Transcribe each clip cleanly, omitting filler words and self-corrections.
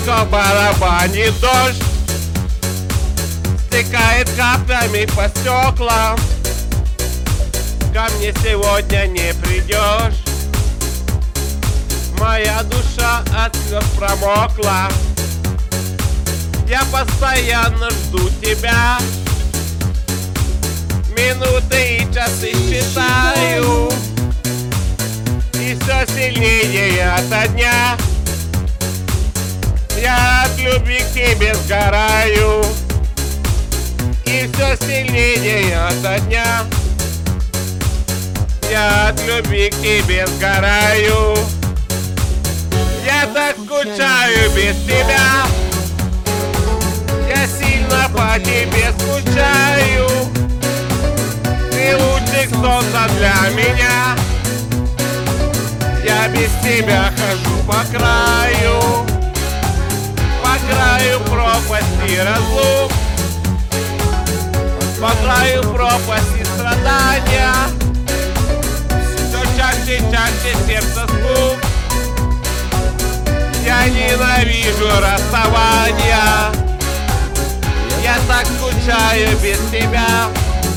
Тихо барабанит дождь, стекает каплями по стеклам. Ко мне сегодня не придешь, моя душа от слез промокла. Я постоянно жду тебя, минуты и часы считаю, и все сильнее ото дня я от любви к тебе сгораю, и все сильнее ото дня я от любви к тебе сгораю. Я так скучаю без тебя, я сильно по тебе скучаю. Ты лучик солнца для меня, я без тебя хожу по краю пропасти разлук, по краю пропасти страдания. Все чаще и чаще сердце стук, я ненавижу расставания. Я так скучаю без тебя.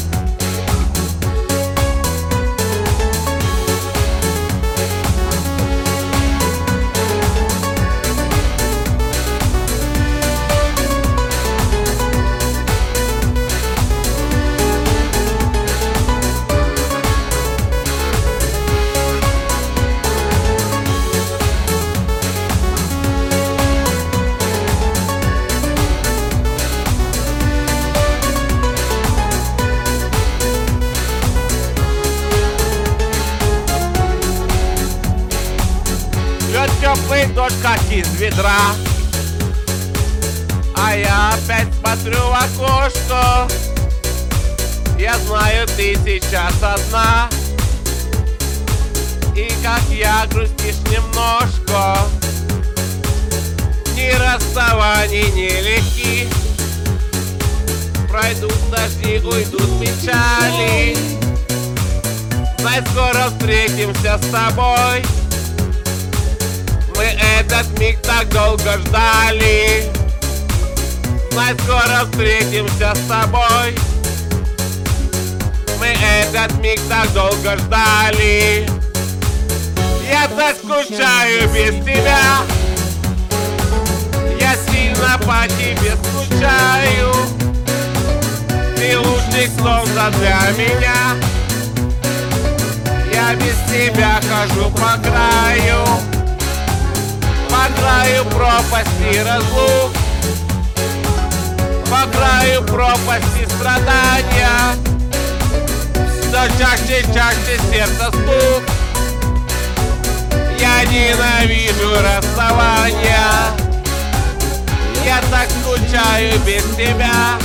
Теплый дождь, как из ведра, а я опять смотрю в окошко. Я знаю, ты сейчас одна, и как я грустишь немножко. Ни расставаний, ни легки, пройдут дожди, уйдут печали. Знай, скоро встретимся с тобой, мы этот миг так долго ждали. Знай, скоро встретимся с тобой, мы этот миг так долго ждали. Я так скучаю без тебя, я сильно по тебе скучаю. Ты лучик солнца для меня, я без тебя хожу по краю пропасти разлук, по краю пропасти страдания. Все чаще и чаще сердце стук, я ненавижу расставания. Я так скучаю без тебя.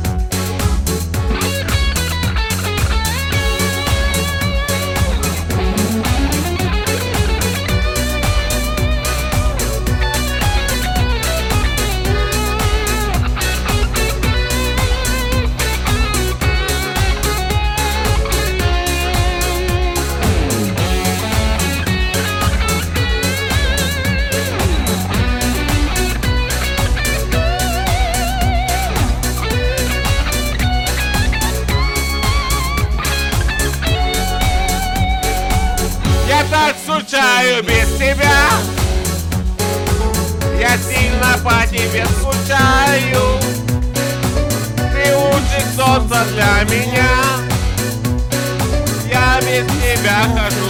Я так скучаю без тебя, я сильно по тебе скучаю. Ты лучик солнца для меня, я без тебя хожу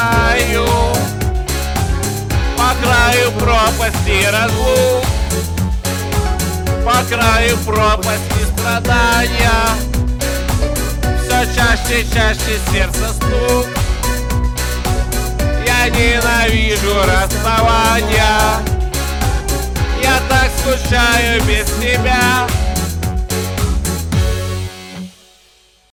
по краю пропасти разлук, по краю пропасти страдания. Все чаще и чаще сердце стук, я ненавижу расставания. Я так скучаю без тебя.